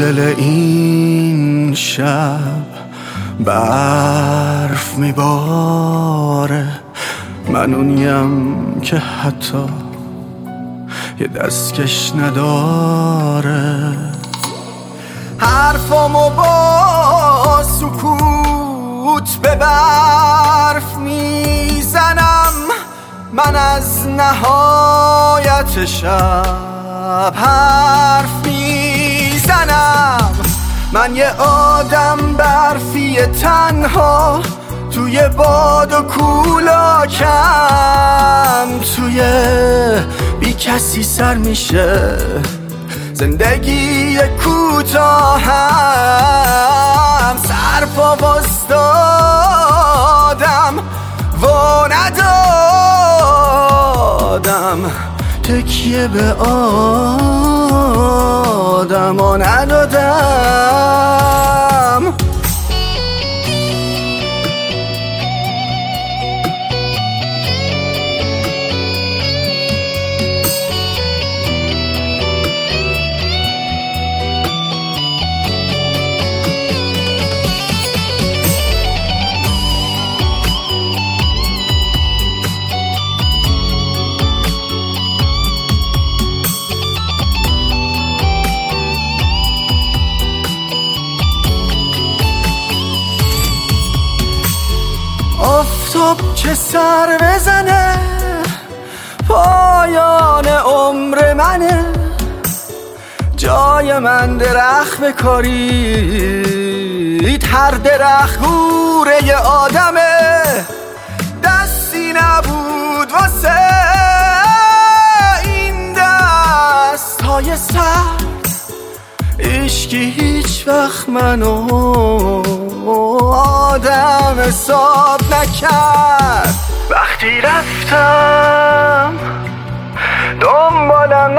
دل این شب برف میباره، من اونیم که حتی یه دستکش نداره. حرفامو با سکوت به برف میزنم، من از نهایت شب حرف میزنم. من یه آدم برفی تنها توی باد و کولاکم، توی بی کسی سر میشه زندگی کوتاهم. سرپا واسدادم و ندادم تکیه به آدم و ندادم. آفتاب که سر بزنه پایان عمر منه، جای من درخت بکارید، هر درخت گوره ی آدمه. دستی نبود واسه این دست های سر، عشقی هیچ وقت منو آدم حساب نکرد. وقتی رفتم دنبالم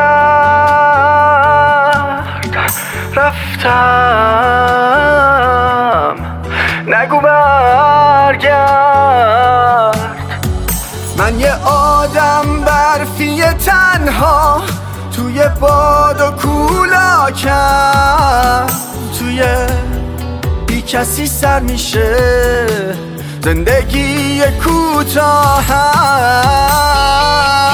نگرد، رفتم نگو برگرد. من یه آدم برفی تنها توی باد و کولاکم، توی بی کسی سر میشه زندگی کوتاهم.